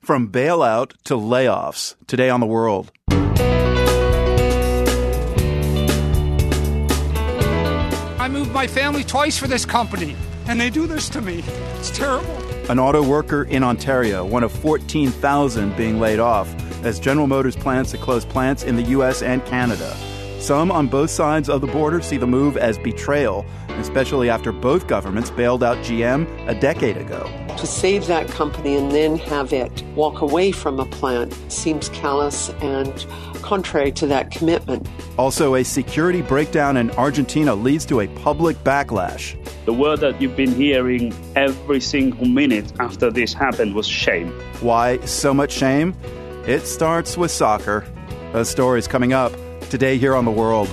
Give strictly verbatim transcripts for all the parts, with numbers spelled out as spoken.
From bailout to layoffs, today on The World. I moved my family twice for this company, and they do this to me. It's terrible. An auto worker in Ontario, one of fourteen thousand being laid off, as General Motors plans to close plants in the U S and Canada. Some on both sides of the border see the move as betrayal, especially after both governments bailed out G M a decade ago. To save that company and then have it walk away from a plant seems callous and contrary to that commitment. Also, a security breakdown in Argentina leads to a public backlash. The word that you've been hearing every single minute after this happened was shame. Why so much shame? It starts with soccer. Those stories coming up today here on The World.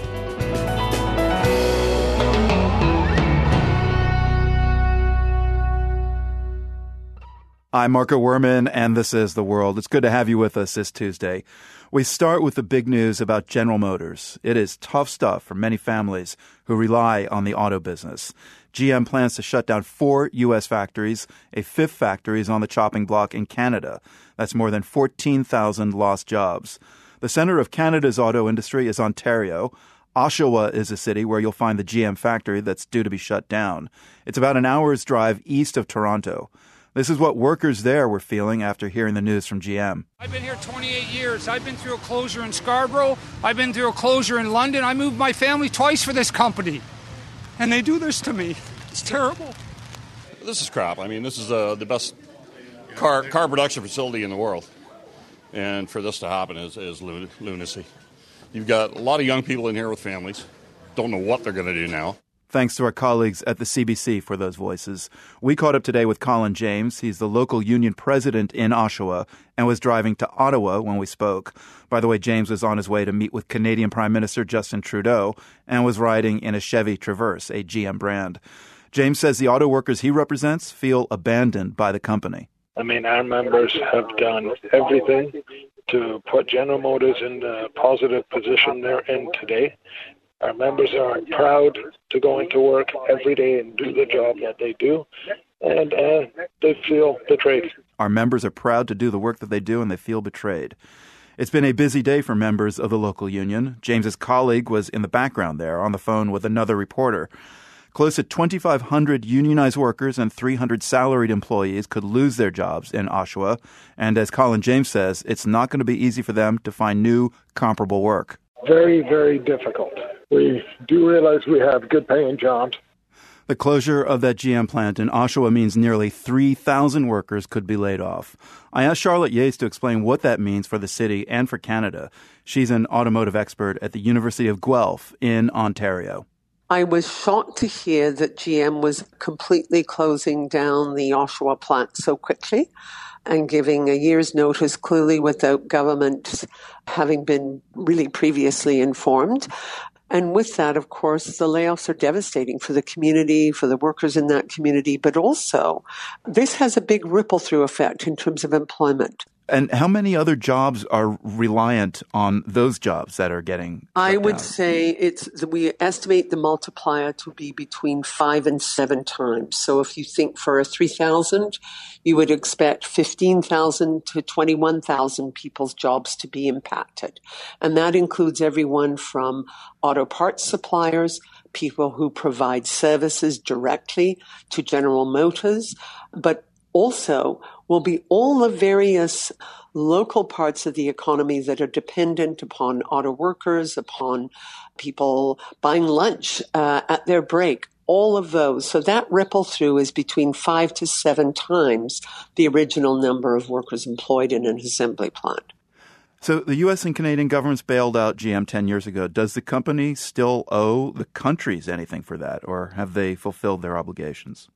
I'm Marco Werman, and this is The World. It's good to have you with us this Tuesday. We start with the big news about General Motors. It is tough stuff for many families who rely on the auto business. G M plans to shut down four U S factories. A fifth factory is on the chopping block in Canada. That's more than fourteen thousand lost jobs. The center of Canada's auto industry is Ontario. Oshawa is a city where you'll find the G M factory that's due to be shut down. It's about an hour's drive east of Toronto. This is what workers there were feeling after hearing the news from G M. I've been here twenty-eight years. I've been through a closure in Scarborough. I've been through a closure in London. I moved my family twice for this company. And they do this to me. It's terrible. This is crap. I mean, this is uh, the best car car production facility in the world. And for this to happen is, is lunacy. You've got a lot of young people in here with families. Don't know what they're going to do now. Thanks to our colleagues at the C B C for those voices. We caught up today with Colin James. He's the local union president in Oshawa and was driving to Ottawa when we spoke. By the way, James was on his way to meet with Canadian Prime Minister Justin Trudeau and was riding in a Chevy Traverse, a G M brand. James says the auto workers he represents feel abandoned by the company. I mean, our members have done everything to put General Motors in the positive position they're in today. Our members are proud to go into work every day and do the job that they do, and uh, they feel betrayed. Our members are proud to do the work that they do, and they feel betrayed. It's been a busy day for members of the local union. James's colleague was in the background there on the phone with another reporter. Close to twenty-five hundred unionized workers and three hundred salaried employees could lose their jobs in Oshawa. And as Colin James says, it's not going to be easy for them to find new, comparable work. Very, very difficult. We do realize we have good paying jobs. The closure of that G M plant in Oshawa means nearly three thousand workers could be laid off. I asked Charlotte Yates to explain what that means for the city and for Canada. She's an automotive expert at the University of Guelph in Ontario. I was shocked to hear that G M was completely closing down the Oshawa plant so quickly and giving a year's notice, clearly without government having been really previously informed. And with that, of course, the layoffs are devastating for the community, for the workers in that community, but also this has a big ripple-through effect in terms of employment. And how many other jobs are reliant on those jobs that are getting I would down? say it's we estimate the multiplier to be between five and seven times. So if you think for a three thousand, you would expect fifteen thousand to twenty-one thousand people's jobs to be impacted. And that includes everyone from auto parts suppliers, people who provide services directly to General Motors, but also will be all the various local parts of the economy that are dependent upon auto workers, upon people buying lunch uh, at their break, all of those. So that ripple through is between five to seven times the original number of workers employed in an assembly plant. So the U S and Canadian governments bailed out G M ten years ago. Does the company still owe the countries anything for that, or have they fulfilled their obligations?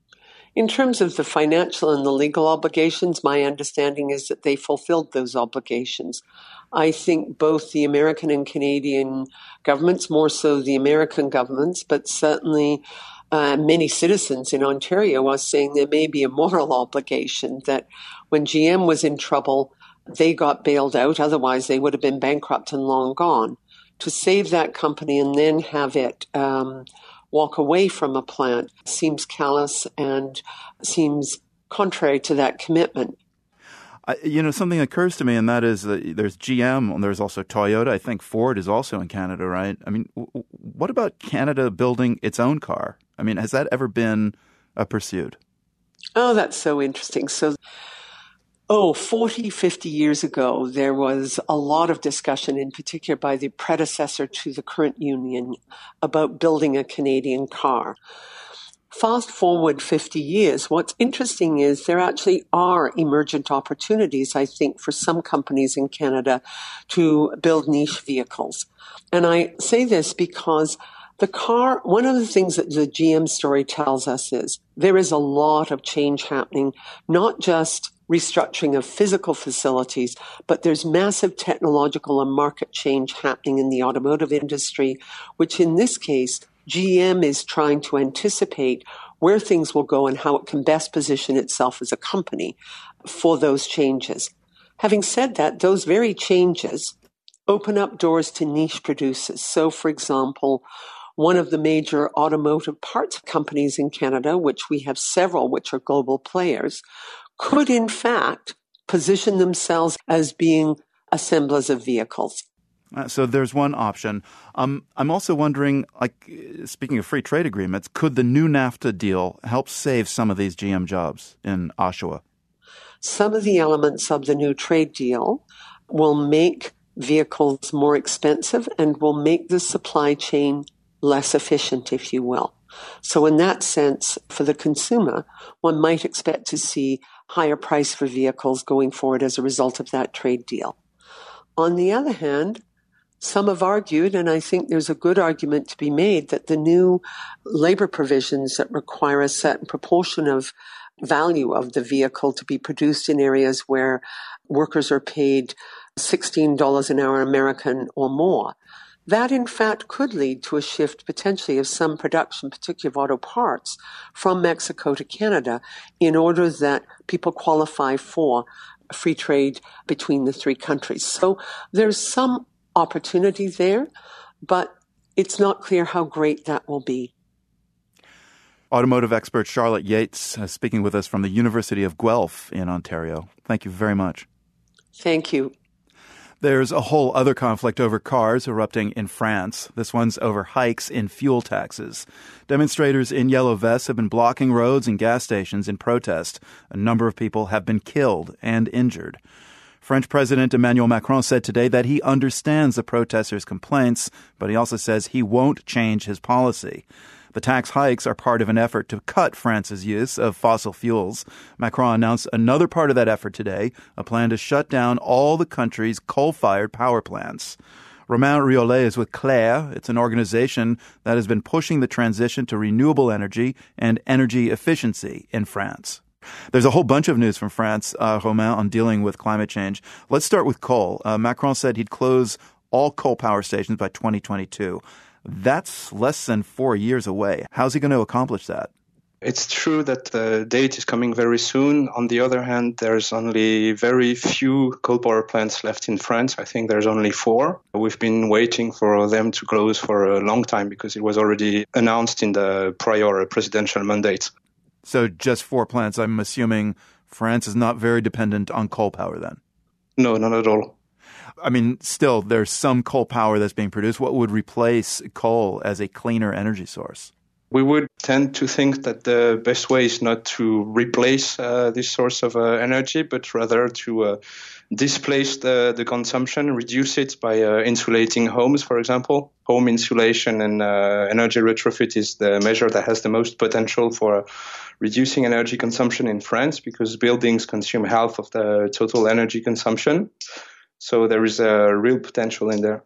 In terms of the financial and the legal obligations, my understanding is that they fulfilled those obligations. I think both the American and Canadian governments, more so the American governments, but certainly uh, many citizens in Ontario are saying there may be a moral obligation that when G M was in trouble, they got bailed out. Otherwise, they would have been bankrupt and long gone. To save that company and then have it um, walk away from a plant seems callous and seems contrary to that commitment. I, you know, something occurs to me, and that is that there's G M, and there's also Toyota. I think Ford is also in Canada, right? I mean, w- what about Canada building its own car? I mean, has that ever been a pursuit? Oh, that's so interesting. So, oh, forty, fifty years ago, there was a lot of discussion, in particular by the predecessor to the current union, about building a Canadian car. Fast forward fifty years, what's interesting is there actually are emergent opportunities, I think, for some companies in Canada to build niche vehicles. And I say this because the car, one of the things that the G M story tells us is there is a lot of change happening, not just restructuring of physical facilities, but there's massive technological and market change happening in the automotive industry, which in this case, G M is trying to anticipate where things will go and how it can best position itself as a company for those changes. Having said that, those very changes open up doors to niche producers. So, for example, one of the major automotive parts companies in Canada, which we have several, which are global players, could in fact position themselves as being assemblers of vehicles. Uh, so there's one option. Um, I'm also wondering, like, speaking of free trade agreements, could the new NAFTA deal help save some of these G M jobs in Oshawa? Some of the elements of the new trade deal will make vehicles more expensive and will make the supply chain less efficient, if you will. So in that sense, for the consumer, one might expect to see higher price for vehicles going forward as a result of that trade deal. On the other hand, some have argued, and I think there's a good argument to be made, that the new labor provisions that require a certain proportion of value of the vehicle to be produced in areas where workers are paid sixteen dollars an hour American or more, that in fact could lead to a shift potentially of some production, particularly of auto parts, from Mexico to Canada in order that people qualify for free trade between the three countries. So there's some opportunity there, but it's not clear how great that will be. Automotive expert Charlotte Yates uh, speaking with us from the University of Guelph in Ontario. Thank you very much. Thank you. There's a whole other conflict over cars erupting in France. This one's over hikes in fuel taxes. Demonstrators in yellow vests have been blocking roads and gas stations in protest. A number of people have been killed and injured. French President Emmanuel Macron said today that he understands the protesters' complaints, but he also says he won't change his policy. The tax hikes are part of an effort to cut France's use of fossil fuels. Macron announced another part of that effort today, a plan to shut down all the country's coal-fired power plants. Romain Riolet is with Claire. It's an organization that has been pushing the transition to renewable energy and energy efficiency in France. There's a whole bunch of news from France, uh, Romain, on dealing with climate change. Let's start with coal. Uh, Macron said he'd close all coal power stations by twenty twenty-two. That's less than four years away. How's he going to accomplish that? It's true that the date is coming very soon. On the other hand, there's only very few coal power plants left in France. I think there's only four. We've been waiting for them to close for a long time because it was already announced in the prior presidential mandate. So just four plants. I'm assuming France is not very dependent on coal power then? No, not at all. I mean, still, there's some coal power that's being produced. What would replace coal as a cleaner energy source? We would tend to think that the best way is not to replace uh, this source of uh, energy, but rather to uh, displace the, the consumption, reduce it by uh, insulating homes, for example. Home insulation and uh, energy retrofit is the measure that has the most potential for reducing energy consumption in France because buildings consume half of the total energy consumption. So there is a real potential in there.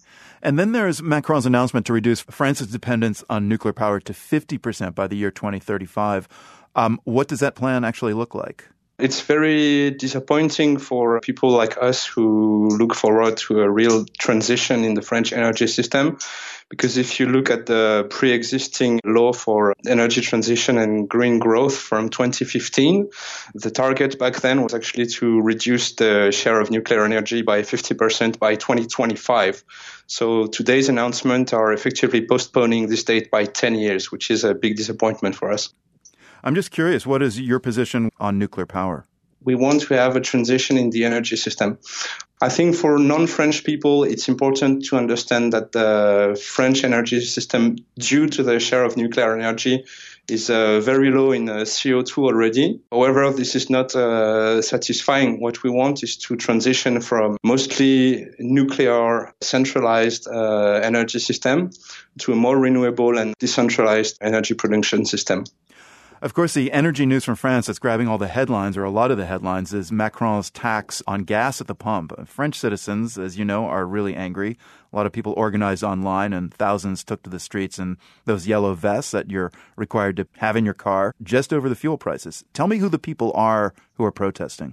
And then there's Macron's announcement to reduce France's dependence on nuclear power to fifty percent by the year twenty thirty-five. Um, what does that plan actually look like? It's very disappointing for people like us who look forward to a real transition in the French energy system. Because if you look at the pre-existing law for energy transition and green growth from twenty fifteen, the target back then was actually to reduce the share of nuclear energy by fifty percent by twenty twenty-five. So today's announcement are effectively postponing this date by ten years, which is a big disappointment for us. I'm just curious, what is your position on nuclear power? we want to have a transition in the energy system. I think for non-French people, it's important to understand that the French energy system, due to the share of nuclear energy, is uh, very low in uh, C O two already. However, this is not uh, satisfying. What we want is to transition from mostly nuclear centralized uh, energy system to a more renewable and decentralized energy production system. Of course, the energy news from France that's grabbing all the headlines, or a lot of the headlines, is Macron's tax on gas at the pump. French citizens, as you know, are really angry. A lot of people organized online, and thousands took to the streets in those yellow vests that you're required to have in your car just over the fuel prices. Tell me who the people are who are protesting.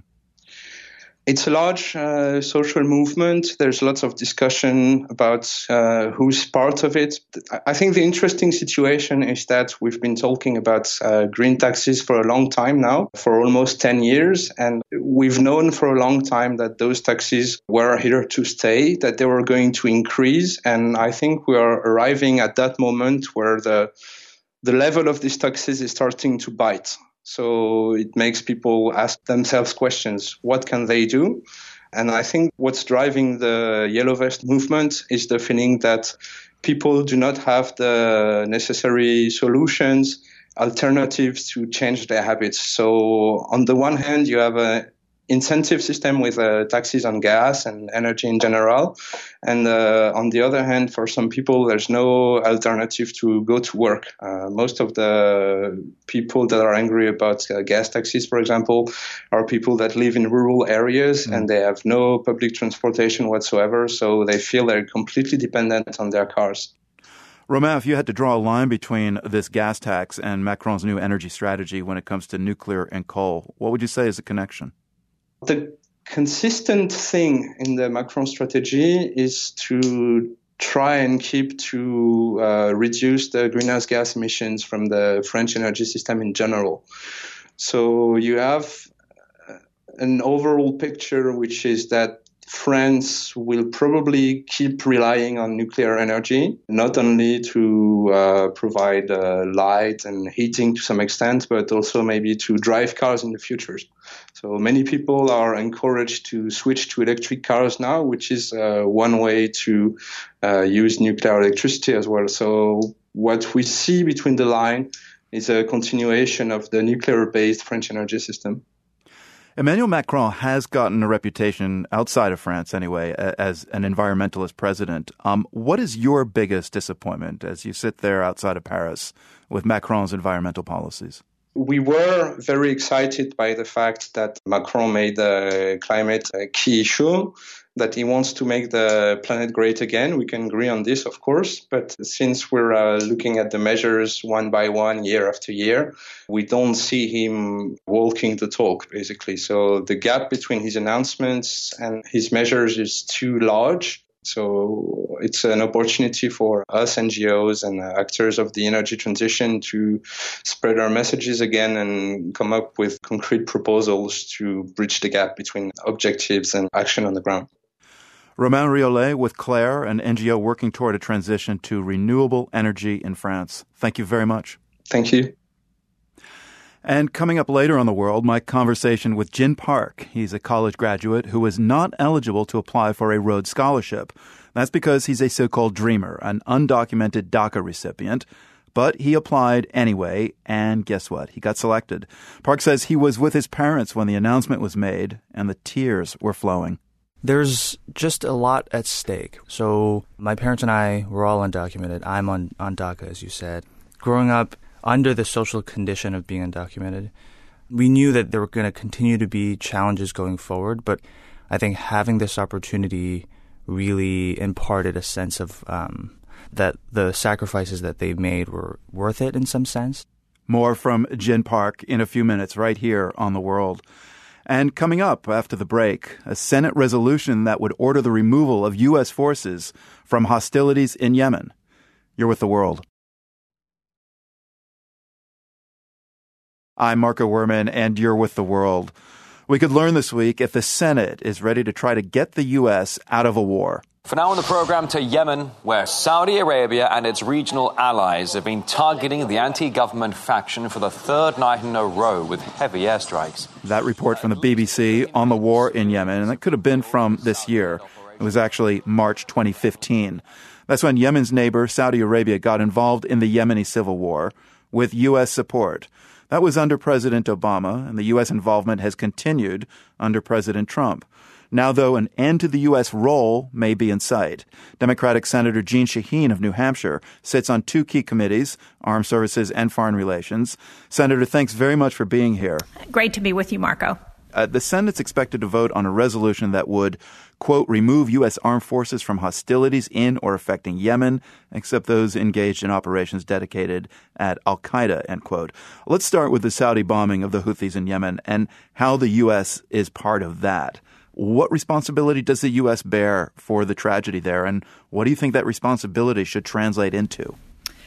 It's a large uh, social movement. There's lots of discussion about uh, who's part of it. I think the interesting situation is that we've been talking about uh, green taxes for a long time now, for almost ten years. And we've known for a long time that those taxes were here to stay, that they were going to increase. And I think we are arriving at that moment where the the level of these taxes is starting to bite. So it makes people ask themselves questions. What can they do? And I think what's driving the Yellow Vest movement is the feeling that people do not have the necessary solutions, alternatives to change their habits. So on the one hand, you have a incentive system with uh, taxes on gas and energy in general. And uh, on the other hand, for some people, there's no alternative to go to work. Uh, most of the people that are angry about uh, gas taxes, for example, are people that live in rural areas mm. and they have no public transportation whatsoever. So they feel they're completely dependent on their cars. Romain, if you had to draw a line between this gas tax and Macron's new energy strategy when it comes to nuclear and coal, what would you say is the connection? The consistent thing in the Macron strategy is to try and keep to uh, reduce the greenhouse gas emissions from the French energy system in general. So you have an overall picture, which is that France will probably keep relying on nuclear energy, not only to uh, provide uh, light and heating to some extent, but also maybe to drive cars in the future. So many people are encouraged to switch to electric cars now, which is uh, one way to uh, use nuclear electricity as well. So what we see between the line is a continuation of the nuclear-based French energy system. Emmanuel Macron has gotten a reputation, outside of France anyway, as an environmentalist president. Um, what is your biggest disappointment as you sit there outside of Paris with Macron's environmental policies? We were very excited by the fact that Macron made the climate a key issue, that he wants to make the planet great again. We can agree on this, of course, but since we're uh, looking at the measures one by one, year after year, we don't see him walking the talk, basically. So the gap between his announcements and his measures is too large. So it's an opportunity for us N G Os and actors of the energy transition to spread our messages again and come up with concrete proposals to bridge the gap between objectives and action on the ground. Romain Riolet with Claire, an N G O working toward a transition to renewable energy in France. Thank you very much. Thank you. And coming up later on The World, my conversation with Jin Park. He's a college graduate who is not eligible to apply for a Rhodes Scholarship. That's because he's a so-called dreamer, an undocumented DACA recipient. But he applied anyway, and guess what? He got selected. Park says he was with his parents when the announcement was made, and the tears were flowing. There's just a lot at stake. So my parents and I were all undocumented. I'm on, on DACA, as you said. Growing up under the social condition of being undocumented, we knew that there were going to continue to be challenges going forward, but I think having this opportunity really imparted a sense of um, that the sacrifices that they made were worth it in some sense. More from Jin Park in a few minutes right here on The World. And coming up after the break, a Senate resolution that would order the removal of U S forces from hostilities in Yemen. You're with The World. I'm Marco Werman, and you're with The World. We could learn this week if the Senate is ready to try to get the U S out of a war. For now on the program to Yemen, where Saudi Arabia and its regional allies have been targeting the anti-government faction for the third night in a row with heavy airstrikes. That report from the B B C on the war in Yemen, and that could have been from this year. It was actually March twenty fifteen. That's when Yemen's neighbor, Saudi Arabia, got involved in the Yemeni civil war with U S support. That was under President Obama, and the U S involvement has continued under President Trump. Now, though, an end to the U S role may be in sight. Democratic Senator Jeanne Shaheen of New Hampshire sits on two key committees, Armed Services and Foreign Relations. Senator, thanks very much for being here. Great to be with you, Marco. Uh, the Senate's expected to vote on a resolution that would, quote, remove U S armed forces from hostilities in or affecting Yemen, except those engaged in operations dedicated at al-Qaeda, end quote. Let's start with the Saudi bombing of the Houthis in Yemen and how the U S is part of that. What responsibility does the U S bear for the tragedy there, and what do you think that responsibility should translate into?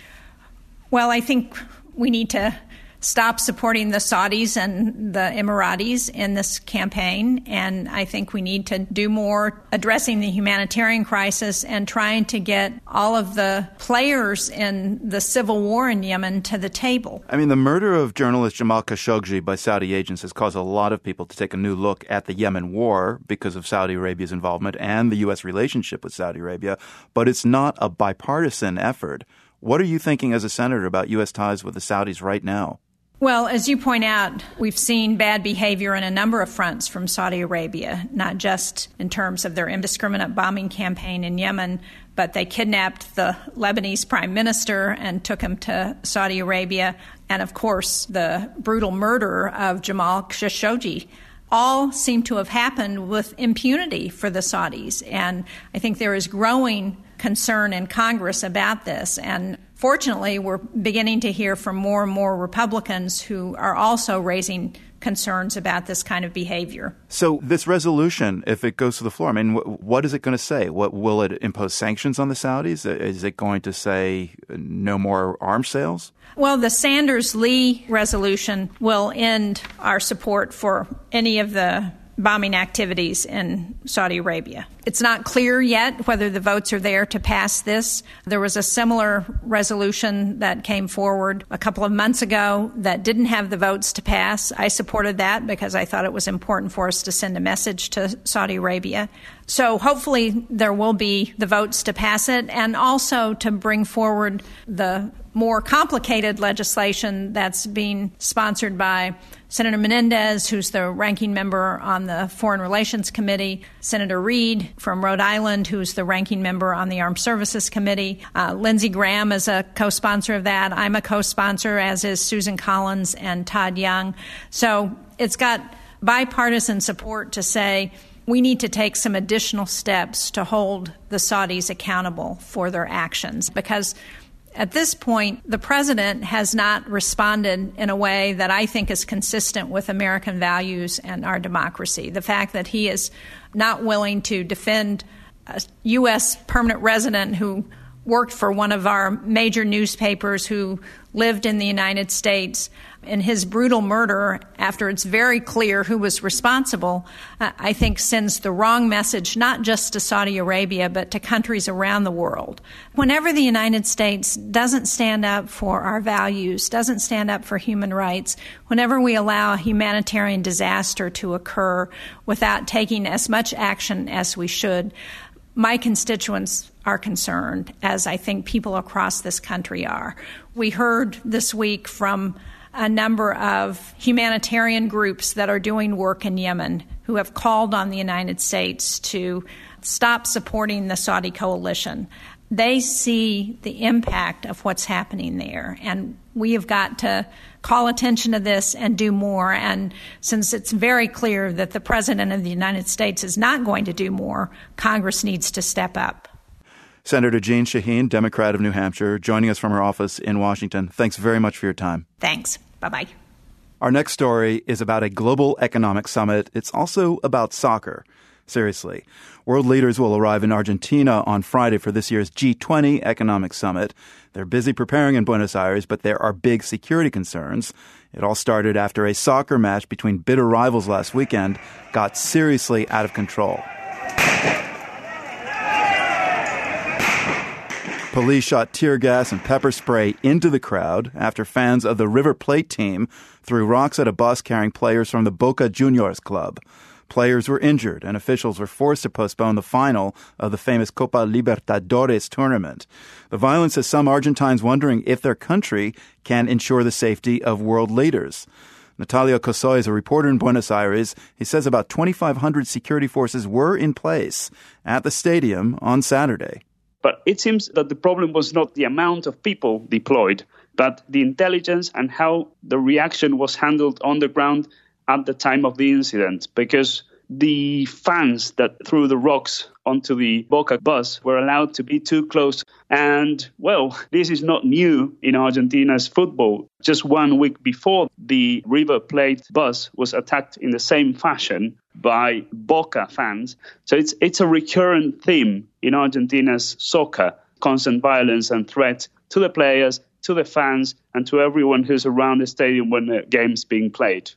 Well, I think we need to stop supporting the Saudis and the Emiratis in this campaign, and I think we need to do more addressing the humanitarian crisis and trying to get all of the players in the civil war in Yemen to the table. I mean, the murder of journalist Jamal Khashoggi by Saudi agents has caused a lot of people to take a new look at the Yemen war because of Saudi Arabia's involvement and the U S relationship with Saudi Arabia, but it's not a bipartisan effort. What are you thinking as a senator about U S ties with the Saudis right now? Well, as you point out, we've seen bad behavior in a number of fronts from Saudi Arabia, not just in terms of their indiscriminate bombing campaign in Yemen, but they kidnapped the Lebanese prime minister and took him to Saudi Arabia. And, of course, the brutal murder of Jamal Khashoggi all seem to have happened with impunity for the Saudis. And I think there is growing concern in Congress about this. And fortunately, we're beginning to hear from more and more Republicans who are also raising concerns about this kind of behavior. So this resolution, if it goes to the floor, I mean, wh- what is it going to say? What will it impose sanctions on the Saudis? Is it going to say no more arms sales? Well, the Sanders-Lee resolution will end our support for any of the bombing activities in Saudi Arabia. It's not clear yet whether the votes are there to pass this. There was a similar resolution that came forward a couple of months ago that didn't have the votes to pass. I supported that because I thought it was important for us to send a message to Saudi Arabia. So hopefully there will be the votes to pass it and also to bring forward the more complicated legislation that's being sponsored by Senator Menendez, who's the ranking member on the Foreign Relations Committee, Senator Reid from Rhode Island, who's the ranking member on the Armed Services Committee. Uh, Lindsey Graham is a co-sponsor of that. I'm a co-sponsor, as is Susan Collins and Todd Young. So it's got bipartisan support to say we need to take some additional steps to hold the Saudis accountable for their actions, because at this point, the president has not responded in a way that I think is consistent with American values and our democracy. The fact that he is not willing to defend a U S permanent resident who worked for one of our major newspapers, who lived in the United States, in his brutal murder after it's very clear who was responsible, uh, I think sends the wrong message, not just to Saudi Arabia, but to countries around the world. Whenever the United States doesn't stand up for our values, doesn't stand up for human rights, whenever we allow a humanitarian disaster to occur without taking as much action as we should, my constituents are concerned, as I think people across this country are. We heard this week from a number of humanitarian groups that are doing work in Yemen who have called on the United States to stop supporting the Saudi coalition. They see the impact of what's happening there, and we have got to call attention to this and do more. And since it's very clear that the President of the United States is not going to do more, Congress needs to step up. Senator Jeanne Shaheen, Democrat of New Hampshire, joining us from her office in Washington. Thanks very much for your time. Thanks. Bye-bye. Our next story is about a global economic summit. It's also about soccer. Seriously. World leaders will arrive in Argentina on Friday for this year's G twenty Economic Summit. They're busy preparing in Buenos Aires, but there are big security concerns. It all started after a soccer match between bitter rivals last weekend got seriously out of control. Police shot tear gas and pepper spray into the crowd after fans of the River Plate team threw rocks at a bus carrying players from the Boca Juniors club. Players were injured, and officials were forced to postpone the final of the famous Copa Libertadores tournament. The violence has some Argentines wondering if their country can ensure the safety of world leaders. Natalio Cosoy is a reporter in Buenos Aires. He says about twenty-five hundred security forces were in place at the stadium on Saturday. But it seems that the problem was not the amount of people deployed, but the intelligence and how the reaction was handled on the ground at the time of the incident, because the fans that threw the rocks onto the Boca bus were allowed to be too close. And, well, this is not new in Argentina's football. Just one week before, the River Plate bus was attacked in the same fashion by Boca fans. So it's it's a recurrent theme in Argentina's soccer, constant violence and threat to the players, to the fans, and to everyone who's around the stadium when the game's being played.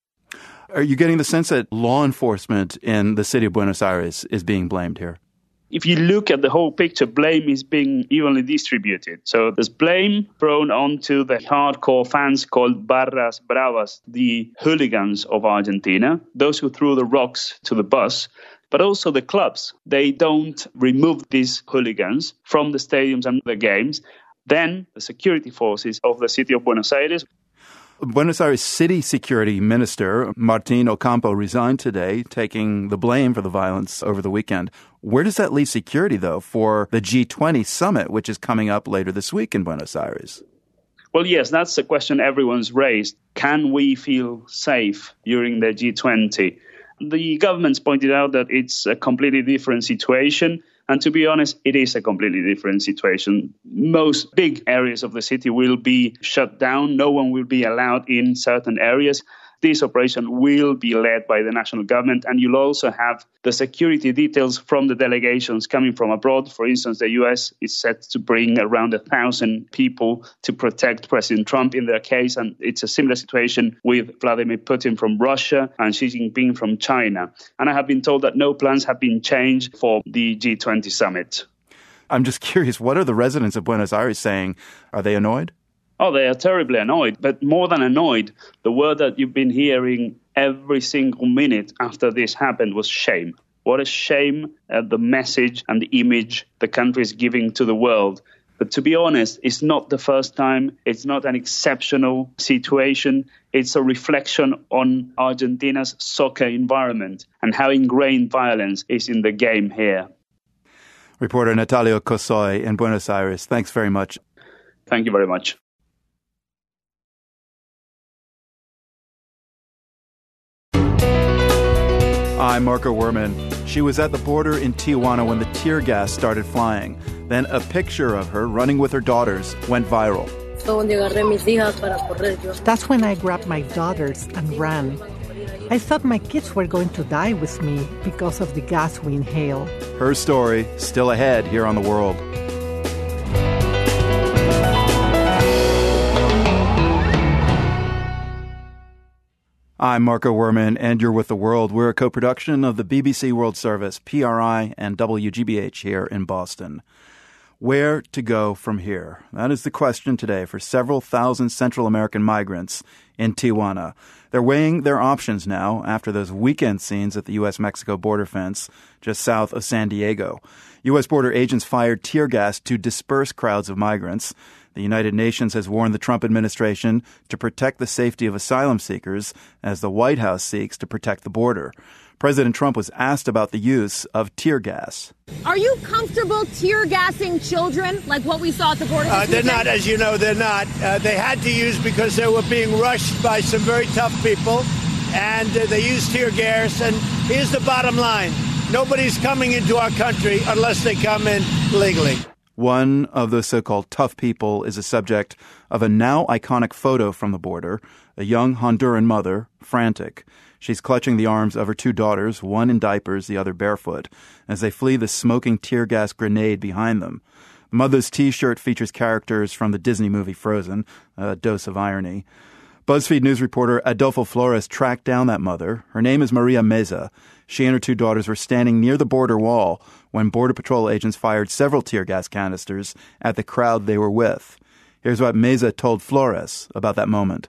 Are you getting the sense that law enforcement in the city of Buenos Aires is being blamed here? If you look at the whole picture, blame is being evenly distributed. So there's blame thrown onto the hardcore fans called Barras Bravas, the hooligans of Argentina, those who threw the rocks to the bus, but also the clubs. They don't remove these hooligans from the stadiums and the games. Then the security forces of the city of Buenos Aires. Buenos Aires City Security Minister Martín Ocampo resigned today, taking the blame for the violence over the weekend. Where does that leave security, though, for the G twenty summit, which is coming up later this week in Buenos Aires? Well, yes, that's the question everyone's raised. Can we feel safe during the G twenty? The government's pointed out that it's a completely different situation. And to be honest, it is a completely different situation. Most big areas of the city will be shut down. No one will be allowed in certain areas. This operation will be led by the national government, and you'll also have the security details from the delegations coming from abroad. For instance, the U S is set to bring around a thousand people to protect President Trump in their case, and it's a similar situation with Vladimir Putin from Russia and Xi Jinping from China. And I have been told that no plans have been changed for the G twenty summit. I'm just curious, what are the residents of Buenos Aires saying? Are they annoyed? Oh, they are terribly annoyed. But more than annoyed, the word that you've been hearing every single minute after this happened was shame. What a shame at the message and the image the country is giving to the world. But to be honest, it's not the first time. It's not an exceptional situation. It's a reflection on Argentina's soccer environment and how ingrained violence is in the game here. Reporter Natalio Cosoy in Buenos Aires. Thanks very much. Thank you very much. I'm Marco Werman. She was at the border in Tijuana when the tear gas started flying. Then a picture of her running with her daughters went viral. That's when I grabbed my daughters and ran. I thought my kids were going to die with me because of the gas we inhale. Her story still ahead here on The World. I'm Marco Werman, and you're with The World. We're a co-production of the B B C World Service, P R I, and W G B H here in Boston. Where to go from here? That is the question today for several thousand Central American migrants in Tijuana. They're weighing their options now after those weekend scenes at the U S Mexico border fence just south of San Diego. U S border agents fired tear gas to disperse crowds of migrants. The United Nations has warned the Trump administration to protect the safety of asylum seekers as the White House seeks to protect the border. President Trump was asked about the use of tear gas. Are you comfortable tear gassing children like what we saw at the border? Uh, they're not, as you know, they're not. Uh, they had to use because they were being rushed by some very tough people, and uh, they used tear gas. And here's the bottom line. Nobody's coming into our country unless they come in legally. One of the so-called tough people is a subject of a now iconic photo from the border, a young Honduran mother, frantic. She's clutching the arms of her two daughters, one in diapers, the other barefoot, as they flee the smoking tear gas grenade behind them. The mother's T-shirt features characters from the Disney movie Frozen, a dose of irony. BuzzFeed News reporter Adolfo Flores tracked down that mother. Her name is Maria Meza. She and her two daughters were standing near the border wall when Border Patrol agents fired several tear gas canisters at the crowd they were with. Here's what Meza told Flores about that moment.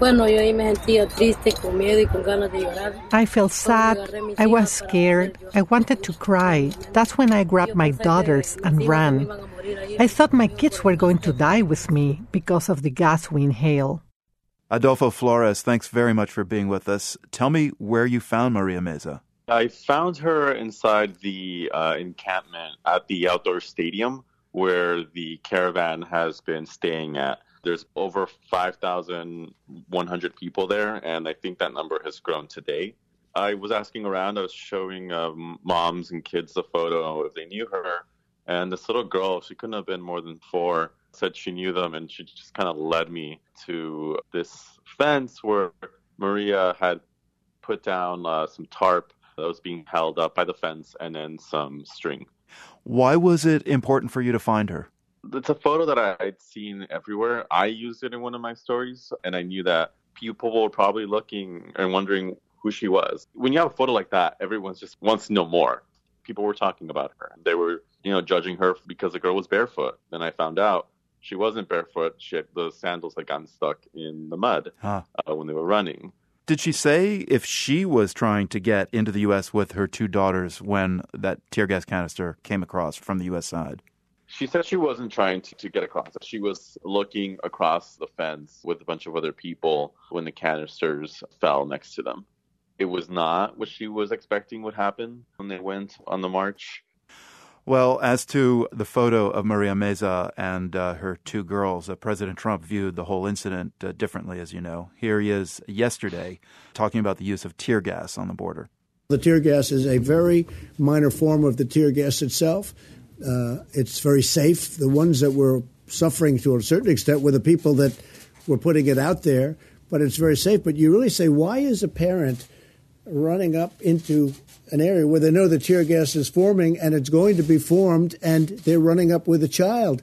I felt sad. I was scared. I wanted to cry. That's when I grabbed my daughters and ran. I thought my kids were going to die with me because of the gas we inhale. Adolfo Flores, thanks very much for being with us. Tell me where you found Maria Meza. I found her inside the uh, encampment at the outdoor stadium where the caravan has been staying at. There's over five thousand one hundred people there, and I think that number has grown today. I was asking around. I was showing um, moms and kids the photo if they knew her. And this little girl, she couldn't have been more than four, said she knew them, and she just kind of led me to this fence where Maria had put down uh, some tarp that was being held up by the fence and then some string. Why was it important for you to find her? It's a photo that I'd seen everywhere. I used it in one of my stories, and I knew that people were probably looking and wondering who she was. When you have a photo like that, everyone just wants to know more. People were talking about her. They were, you know, judging her because the girl was barefoot. Then I found out she wasn't barefoot. She had the sandals had gotten stuck in the mud huh. uh, when they were running. Did she say if she was trying to get into the U S with her two daughters when that tear gas canister came across from the U S side? She said she wasn't trying to, to get across. She was looking across the fence with a bunch of other people when the canisters fell next to them. It was not what she was expecting would happen when they went on the march. Well, as to the photo of Maria Meza and uh, her two girls, uh, President Trump viewed the whole incident uh, differently, as you know. Here he is yesterday talking about the use of tear gas on the border. The tear gas is a very minor form of the tear gas itself. Uh, it's very safe. The ones that were suffering to a certain extent were the people that were putting it out there, but it's very safe. But you really say, why is a parent running up into an area where they know the tear gas is forming and it's going to be formed, and they're running up with a child?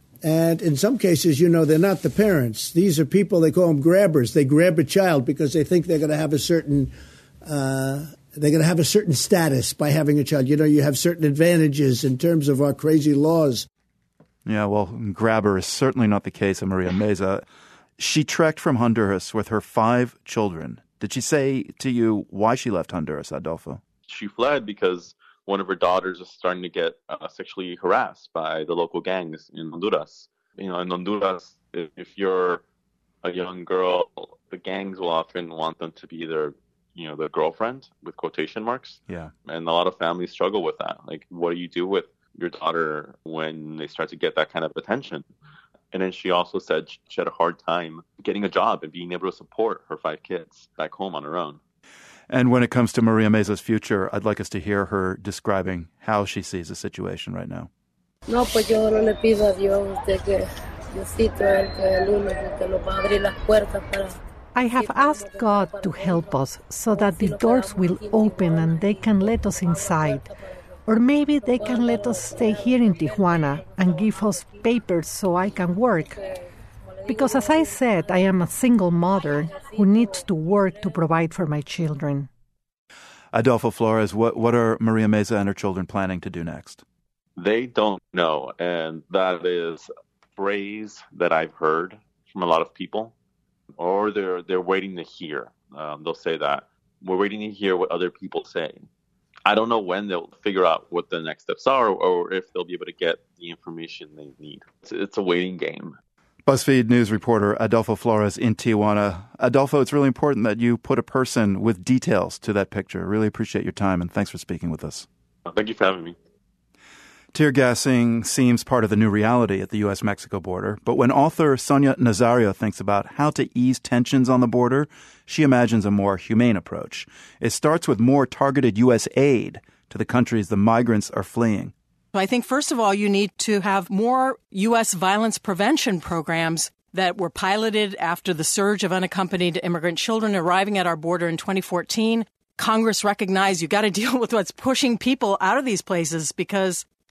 And in some cases, you know, they're not the parents. These are people, they call them grabbers. They grab a child because they think they're going to have a certain uh, they're going to have a certain status by having a child. You know, you have certain advantages in terms of our crazy laws. Yeah, well, grabber is certainly not the case of Maria Meza. She trekked from Honduras with her five children. Did she say to you why she left Honduras, Adolfo? She fled because one of her daughters was starting to get uh, sexually harassed by the local gangs in Honduras. You know, in Honduras, if, if you're a young girl, the gangs will often want them to be their, you know, their girlfriend with quotation marks. Yeah. And a lot of families struggle with that. Like, what do you do with your daughter when they start to get that kind of attention? And then she also said she had a hard time getting a job and being able to support her five kids back home on her own. And when it comes to Maria Meza's future, I'd like us to hear her describing how she sees the situation right now. No, pues yo no le pido a Dios de que Diosito es el único que nos va a abrir las puertas para. I have asked God to help us so that the doors will open and they can let us inside. Or maybe they can let us stay here in Tijuana and give us papers so I can work. Because as I said, I am a single mother who needs to work to provide for my children. Adolfo Flores, what, what are Maria Meza and her children planning to do next? They don't know, and that is a phrase that I've heard from a lot of people, or they're they're waiting to hear. Um, they'll say that. We're waiting to hear what other people say. I don't know when they'll figure out what the next steps are, or if they'll be able to get the information they need. It's, it's a waiting game. BuzzFeed News reporter Adolfo Flores in Tijuana. Adolfo, it's really important that you put a person with details to that picture. Really appreciate your time, and thanks for speaking with us. Thank you for having me. Tear gassing seems part of the new reality at the U S Mexico border, but when author Sonia Nazario thinks about how to ease tensions on the border, she imagines a more humane approach. It starts with more targeted U S aid to the countries the migrants are fleeing. I think, first of all, you need to have more U S violence prevention programs that were piloted after the surge of unaccompanied immigrant children arriving at our border in twenty fourteen. Congress recognized you got to deal with what's pushing people out of these places because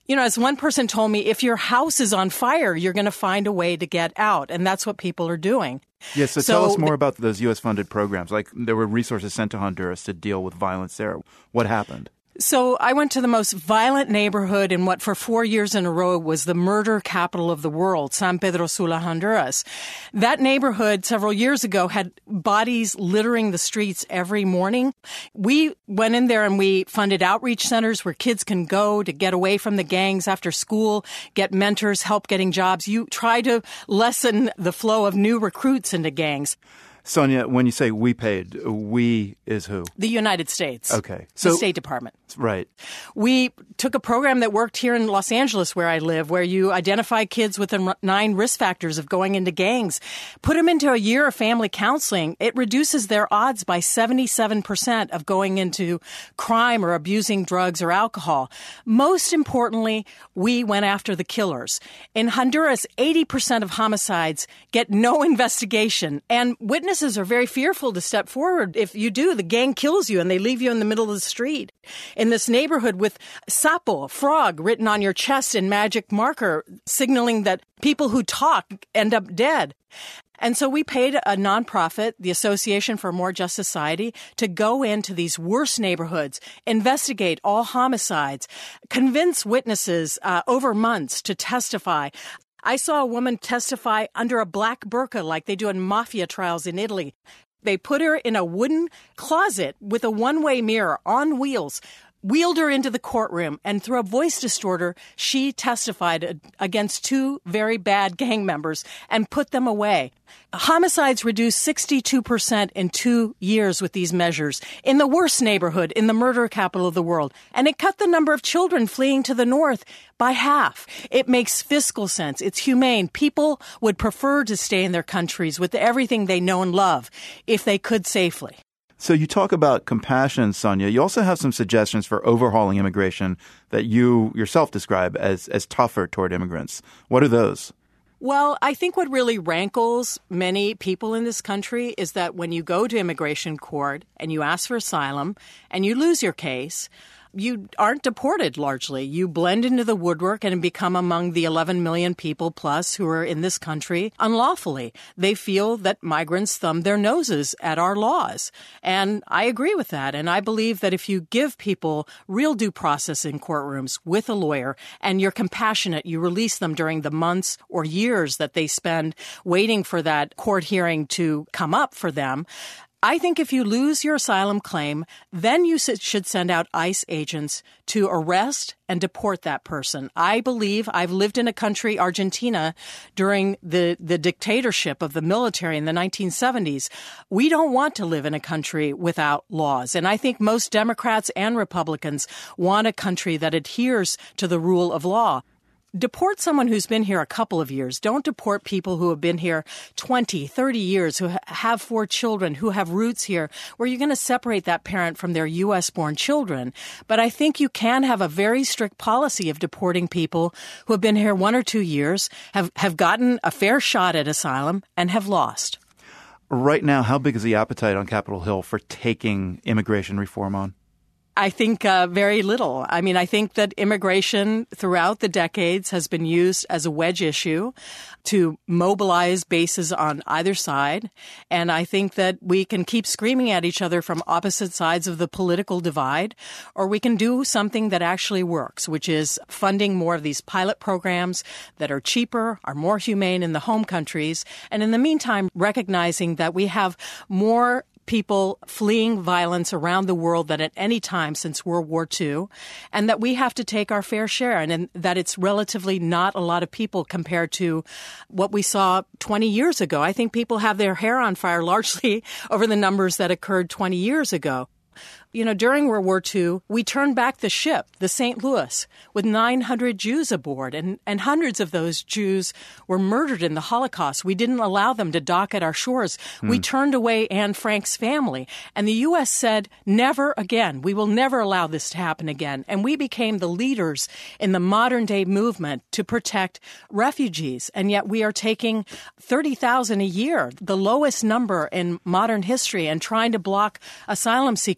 You know, as one person told me, if your house is on fire, you're going to find a way to get out. And that's what people are doing. Yes, so, so tell us more about those U S-funded programs. Like there were resources sent to Honduras to deal with violence there. What happened? So I went to the most violent neighborhood in what for four years in a row was the murder capital of the world, San Pedro Sula, Honduras. That neighborhood several years ago had bodies littering the streets every morning. We went in there and we funded outreach centers where kids can go to get away from the gangs after school, get mentors, help getting jobs. You try to lessen the flow of new recruits into gangs. Sonia, when you say we paid, we is who? The United States. Okay. So, the State Department. Right. We took a program that worked here in Los Angeles where I live, where you identify kids with the nine risk factors of going into gangs, put them into a year of family counseling. It reduces their odds by seventy-seven percent of going into crime or abusing drugs or alcohol. Most importantly, we went after the killers. In Honduras, eighty percent of homicides get no investigation, and witnesses are very fearful to step forward. If you do, the gang kills you and they leave you in the middle of the street. In this neighborhood with sapo, frog, written on your chest in magic marker, signaling that people who talk end up dead. And so we paid a nonprofit, the Association for a More Just Society, to go into these worst neighborhoods, investigate all homicides, convince witnesses uh, over months to testify. I saw a woman testify under a black burqa like they do in mafia trials in Italy. They put her in a wooden closet with a one-way mirror on wheels, wheeled her into the courtroom, and through a voice distorter, she testified against two very bad gang members and put them away. Homicides reduced sixty-two percent in two years with these measures in the worst neighborhood, in the murder capital of the world. And it cut the number of children fleeing to the north by half. It makes fiscal sense. It's humane. People would prefer to stay in their countries with everything they know and love if they could safely. So you talk about compassion, Sonia. You also have some suggestions for overhauling immigration that you yourself describe as, as tougher toward immigrants. What are those? Well, I think what really rankles many people in this country is that when you go to immigration court and you ask for asylum and you lose your case, you aren't deported largely. You blend into the woodwork and become among the eleven million people plus who are in this country unlawfully. They feel that migrants thumb their noses at our laws. And I agree with that. And I believe that if you give people real due process in courtrooms with a lawyer and you're compassionate, you release them during the months or years that they spend waiting for that court hearing to come up for them, I think if you lose your asylum claim, then you should send out ICE agents to arrest and deport that person. I believe I've lived in a country, Argentina, during the, the dictatorship of the military in the nineteen seventies. We don't want to live in a country without laws. And I think most Democrats and Republicans want a country that adheres to the rule of law. Deport someone who's been here a couple of years. Don't deport people who have been here twenty, thirty years, who have four children, who have roots here, where you're going to separate that parent from their U S-born children. But I think you can have a very strict policy of deporting people who have been here one or two years, have, have gotten a fair shot at asylum, and have lost. Right now, how big is the appetite on Capitol Hill for taking immigration reform on? I think uh, very little. I mean, I think that immigration throughout the decades has been used as a wedge issue to mobilize bases on either side. And I think that we can keep screaming at each other from opposite sides of the political divide, or we can do something that actually works, which is funding more of these pilot programs that are cheaper, are more humane in the home countries. And in the meantime, recognizing that we have more people fleeing violence around the world than at any time since World War Two, and that we have to take our fair share, and, and that it's relatively not a lot of people compared to what we saw twenty years ago. I think people have their hair on fire largely over the numbers that occurred twenty years ago. You know, during World War Two, we turned back the ship, the Saint Louis, with nine hundred Jews aboard, and, and hundreds of those Jews were murdered in the Holocaust. We didn't allow them to dock at our shores. Hmm. We turned away Anne Frank's family, and the U S said, never again. We will never allow this to happen again. And we became the leaders in the modern-day movement to protect refugees, and yet we are taking thirty thousand a year, the lowest number in modern history, and trying to block asylum seekers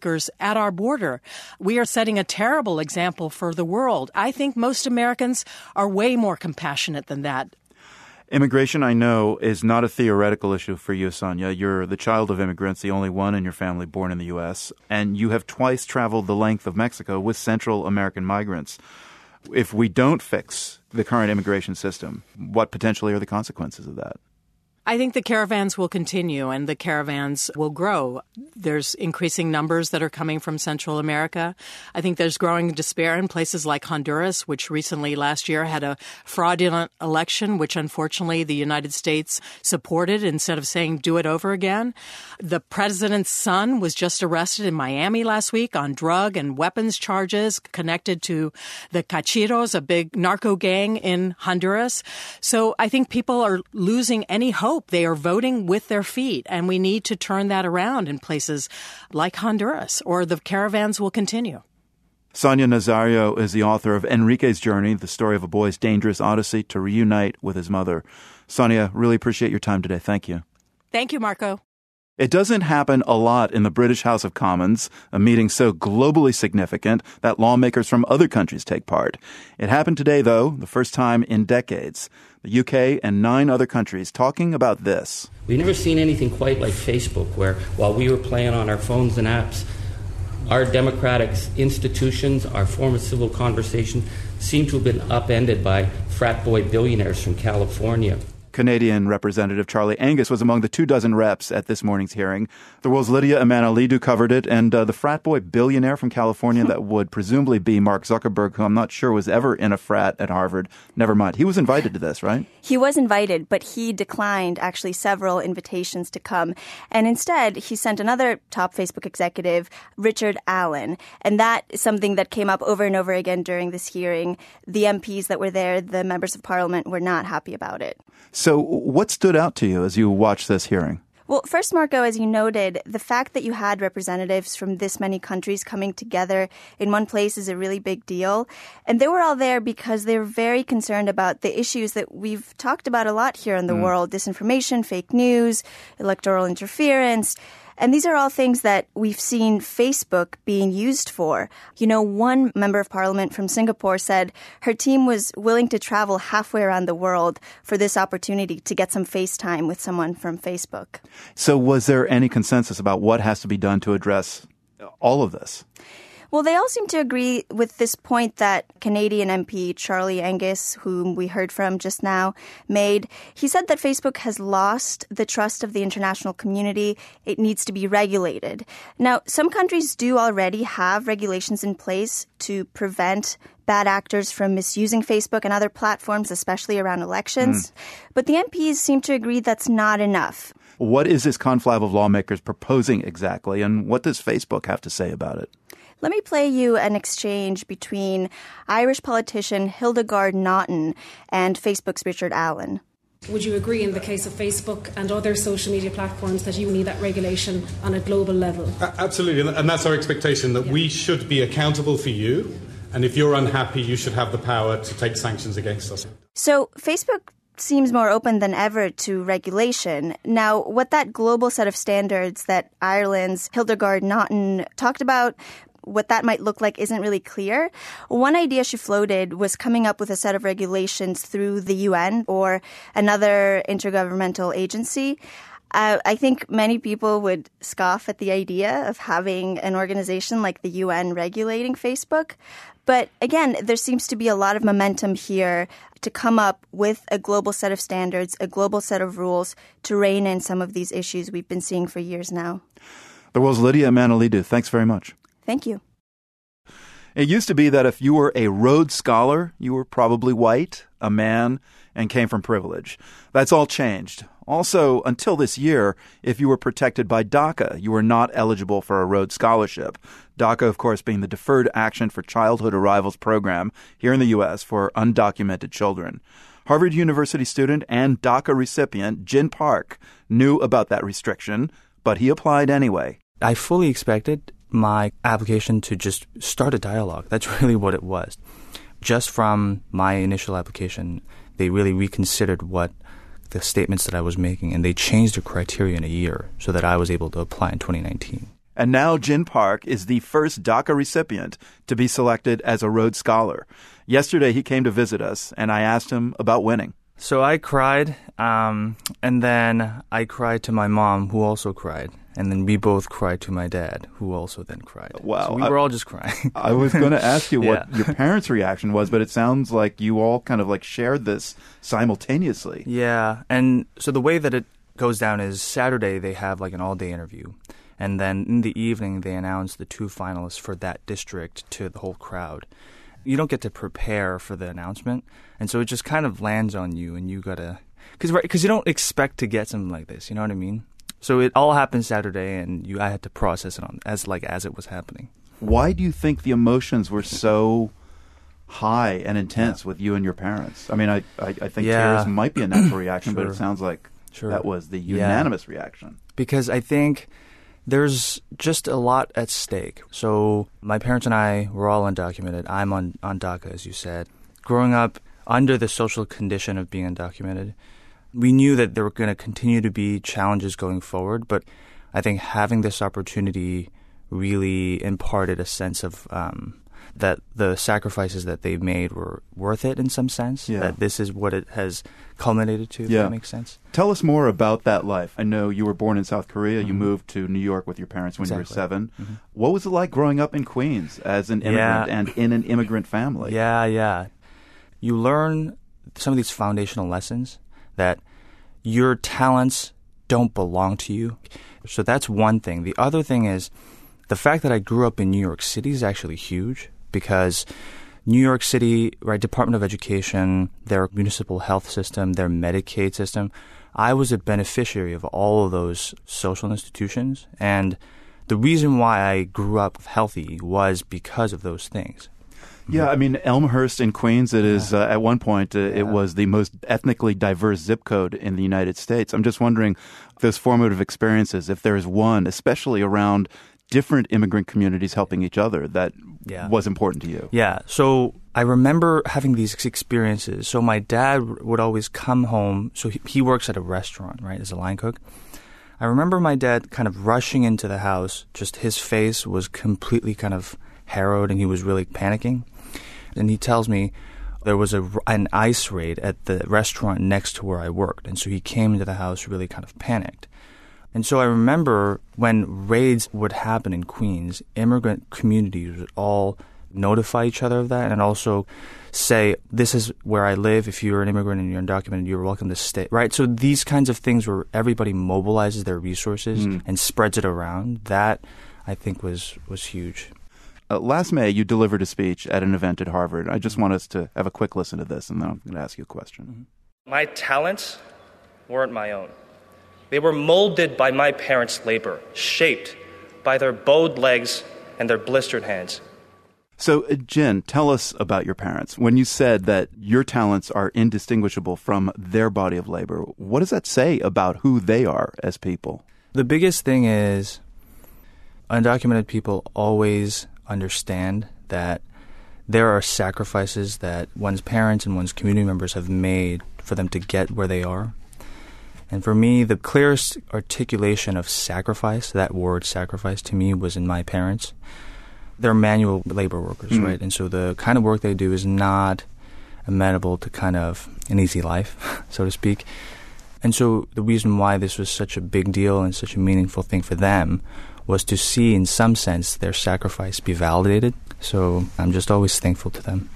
at our border. We are setting a terrible example for the world. I think most Americans are way more compassionate than that. Immigration, I know, is not a theoretical issue for you, Sonia. You're the child of immigrants, the only one in your family born in the U S, and you have twice traveled the length of Mexico with Central American migrants. If we don't fix the current immigration system, what potentially are the consequences of that? I think the caravans will continue and the caravans will grow. There's increasing numbers that are coming from Central America. I think there's growing despair in places like Honduras, which recently last year had a fraudulent election, which unfortunately the United States supported instead of saying do it over again. The president's son was just arrested in Miami last week on drug and weapons charges connected to the Cachiros, a big narco gang in Honduras. So I think people are losing any hope. They are voting with their feet, and we need to turn that around in places like Honduras, or the caravans will continue. Sonia Nazario is the author of Enrique's Journey, the story of a boy's dangerous odyssey to reunite with his mother. Sonia, really appreciate your time today. Thank you. Thank you, Marco. It doesn't happen a lot in the British House of Commons, a meeting so globally significant that lawmakers from other countries take part. It happened today, though, the first time in decades. The U K and nine other countries talking about this. We've never seen anything quite like Facebook, where while we were playing on our phones and apps, our democratic institutions, our form of civil conversation, seem to have been upended by frat boy billionaires from California. Canadian Representative Charlie Angus was among the two dozen reps at this morning's hearing. The world's Lydia Emanalidou covered it, and uh, the frat boy billionaire from California that would presumably be Mark Zuckerberg, who I'm not sure was ever in a frat at Harvard. Never mind. He was invited to this, right? He was invited, but he declined actually several invitations to come. And instead, he sent another top Facebook executive, Richard Allen. And that is something that came up over and over again during this hearing. The M Ps that were there, the members of parliament, were not happy about it. So what stood out to you as you watched this hearing? Well, first, Marco, as you noted, the fact that you had representatives from this many countries coming together in one place is a really big deal. And they were all there because they were very concerned about the issues that we've talked about a lot here in the mm. world: disinformation, fake news, electoral interference. And these are all things that we've seen Facebook being used for. You know, one member of parliament from Singapore said her team was willing to travel halfway around the world for this opportunity to get some FaceTime with someone from Facebook. So was there any consensus about what has to be done to address all of this? Well, they all seem to agree with this point that Canadian M P Charlie Angus, whom we heard from just now, made. He said that Facebook has lost the trust of the international community. It needs to be regulated. Now, some countries do already have regulations in place to prevent bad actors from misusing Facebook and other platforms, especially around elections. Mm. But the M Ps seem to agree that's not enough. What is this conflab of lawmakers proposing exactly, and what does Facebook have to say about it? Let me play you an exchange between Irish politician Hildegard Naughton and Facebook's Richard Allen. Would you agree in the case of Facebook and other social media platforms that you need that regulation on a global level? Uh, absolutely, and that's our expectation, that yeah. we should be accountable for you, and if you're unhappy, you should have the power to take sanctions against us. So Facebook seems more open than ever to regulation. Now, what that global set of standards that Ireland's Hildegard Naughton talked about, what that might look like isn't really clear. One idea she floated was coming up with a set of regulations through the U N or another intergovernmental agency. Uh, I think many people would scoff at the idea of having an organization like the U N regulating Facebook. But again, there seems to be a lot of momentum here to come up with a global set of standards, a global set of rules to rein in some of these issues we've been seeing for years now. The world's Lydia Emanalidou. Thanks very much. Thank you. It used to be that if you were a Rhodes Scholar, you were probably white, a man, and came from privilege. That's all changed. Also, until this year, if you were protected by DACA, you were not eligible for a Rhodes Scholarship. DACA, of course, being the Deferred Action for Childhood Arrivals program here in the U S for undocumented children. Harvard University student and DACA recipient Jin Park knew about that restriction, but he applied anyway. I fully expected my application to just start a dialogue. That's really what it was. Just from my initial application, they really reconsidered what the statements that I was making, and they changed the criteria in a year so that I was able to apply in twenty nineteen. And now Jin Park is the first DACA recipient to be selected as a Rhodes Scholar. Yesterday, he came to visit us, and I asked him about winning. So I cried, um, and then I cried to my mom, who also cried. And then we both cried to my dad, who also then cried. Wow. So we I, were all just crying. I was going to ask you what yeah. your parents' reaction was, but it sounds like you all kind of like shared this simultaneously. Yeah. And so the way that it goes down is Saturday they have like an all-day interview. And then in the evening they announce the two finalists for that district to the whole crowd. You don't get to prepare for the announcement. And so it just kind of lands on you, and you got to... Because right, you don't expect to get something like this, you know what I mean? So it all happened Saturday, and you I had to process it on as like as it was happening. Why do you think the emotions were so high and intense yeah. with you and your parents? I mean, I, I, I think yeah. tears might be a natural reaction, sure. but it sounds like sure. that was the unanimous yeah. reaction. Because I think there's just a lot at stake. So my parents and I were all undocumented. I'm on, on DACA, as you said. Growing up under the social condition of being undocumented, we knew that there were going to continue to be challenges going forward, but I think having this opportunity really imparted a sense of um, that the sacrifices that they made were worth it in some sense, yeah. that this is what it has culminated to, if yeah. that makes sense. Tell us more about that life. I know you were born in South Korea. Mm-hmm. You moved to New York with your parents when exactly. you were seven. Mm-hmm. What was it like growing up in Queens as an immigrant yeah. and in an immigrant family? Yeah, yeah. You learn some of these foundational lessons that your talents don't belong to you. So that's one thing. The other thing is the fact that I grew up in New York City is actually huge, because New York City, right, Department of Education, their municipal health system, their Medicaid system, I was a beneficiary of all of those social institutions. And the reason why I grew up healthy was because of those things. Yeah, I mean, Elmhurst in Queens, it is, yeah. uh, at one point, uh, yeah. it was the most ethnically diverse zip code in the United States. I'm just wondering, those formative experiences, if there is one, especially around different immigrant communities helping each other, that yeah. was important to you. Yeah, so I remember having these experiences. So my dad would always come home, so he, he works at a restaurant, right, as a line cook. I remember my dad kind of rushing into the house, just his face was completely kind of harrowed, and he was really panicking. And he tells me there was a, an ICE raid at the restaurant next to where I worked. And so he came into the house really kind of panicked. And so I remember when raids would happen in Queens, immigrant communities would all notify each other of that, and also say, this is where I live. If you're an immigrant and you're undocumented, you're welcome to stay. Right? So these kinds of things where everybody mobilizes their resources mm. and spreads it around, that I think was, was huge. Uh, last May, you delivered a speech at an event at Harvard. I just want us to have a quick listen to this, and then I'm going to ask you a question. My talents weren't my own. They were molded by my parents' labor, shaped by their bowed legs and their blistered hands. So, uh, Jin, tell us about your parents. When you said that your talents are indistinguishable from their body of labor, what does that say about who they are as people? The biggest thing is undocumented people always understand that there are sacrifices that one's parents and one's community members have made for them to get where they are. And for me, the clearest articulation of sacrifice, that word sacrifice to me, was in my parents. They're manual labor workers, mm. right? And so the kind of work they do is not amenable to kind of an easy life, so to speak. And so the reason why this was such a big deal and such a meaningful thing for them was to see, in some sense, their sacrifice be validated. So I'm just always thankful to them.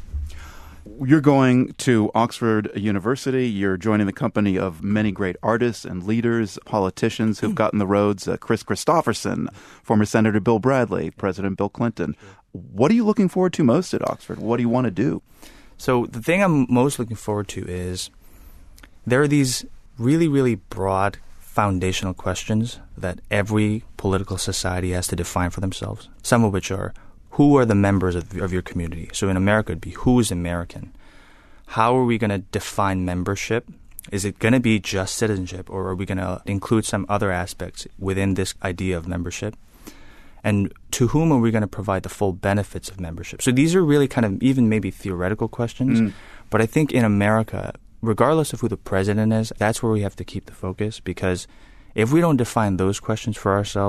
You're going to Oxford University. You're joining the company of many great artists and leaders, politicians who've gotten the roads. Uh, Chris Christopherson, former Senator Bill Bradley, President Bill Clinton. What are you looking forward to most at Oxford? What do you want to do? So the thing I'm most looking forward to is there are these really, really broad foundational questions that every political society has to define for themselves, some of which are, who are the members of, of your community? So in America, it'd be, who is American? How are we going to define membership? Is it going to be just citizenship, or are we going to include some other aspects within this idea of membership? And to whom are we going to provide the full benefits of membership? So these are really kind of even maybe theoretical questions, mm. but I think in America, regardless of who the president is, that's where we have to keep the focus, because if we don't define those questions for ourselves,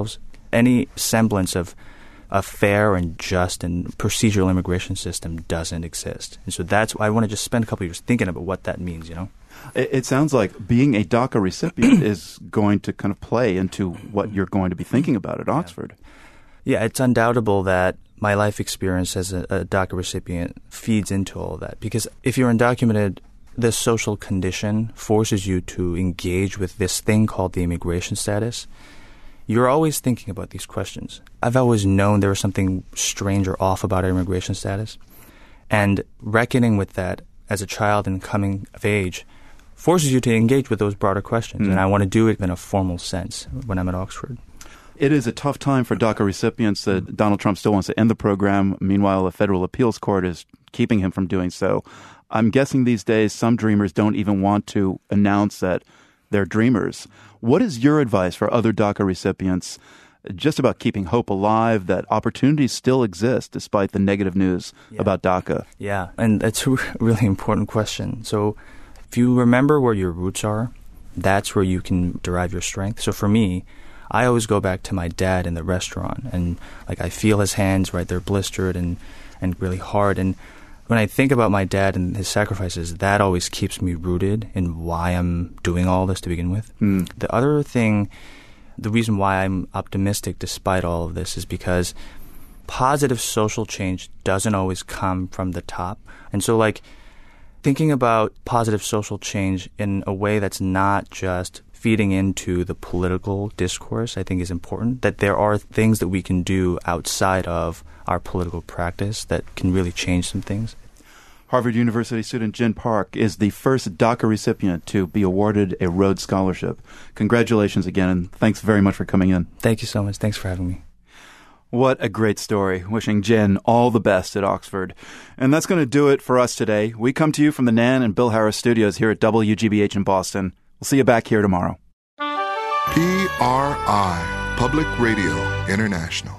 any semblance of a fair and just and procedural immigration system doesn't exist. And so that's why I want to just spend a couple of years thinking about what that means, you know? It, it sounds like being a DACA recipient is going to kind of play into what you're going to be thinking about at Oxford. Yeah, it's undoubtable that my life experience as a, a DACA recipient feeds into all of that. Because if you're undocumented, this social condition forces you to engage with this thing called the immigration status. You're always thinking about these questions. I've always known there was something strange or off about our immigration status. And reckoning with that as a child and coming of age forces you to engage with those broader questions. Mm. And I want to do it in a formal sense when I'm at Oxford. It is a tough time for DACA recipients. Uh, Donald Trump still wants to end the program. Meanwhile, a federal appeals court is keeping him from doing so. I'm guessing these days some dreamers don't even want to announce that they're dreamers. What is your advice for other DACA recipients just about keeping hope alive, that opportunities still exist despite the negative news yeah. about DACA? Yeah, and that's a really important question. So if you remember where your roots are, that's where you can derive your strength. So for me, I always go back to my dad in the restaurant, and like I feel his hands, right, they're blistered and, and really hard. And when I think about my dad and his sacrifices, that always keeps me rooted in why I'm doing all this to begin with. Mm. The other thing, the reason why I'm optimistic despite all of this is because positive social change doesn't always come from the top. And so like thinking about positive social change in a way that's not just feeding into the political discourse, I think is important, that there are things that we can do outside of our political practice that can really change some things. Harvard University student Jin Park is the first DACA recipient to be awarded a Rhodes Scholarship. Congratulations again, and thanks very much for coming in. Thank you so much. Thanks for having me. What a great story. Wishing Jen all the best at Oxford. And that's going to do it for us today. We come to you from the Nan and Bill Harris studios here at W G B H in Boston. We'll see you back here tomorrow. P R I, Public Radio International.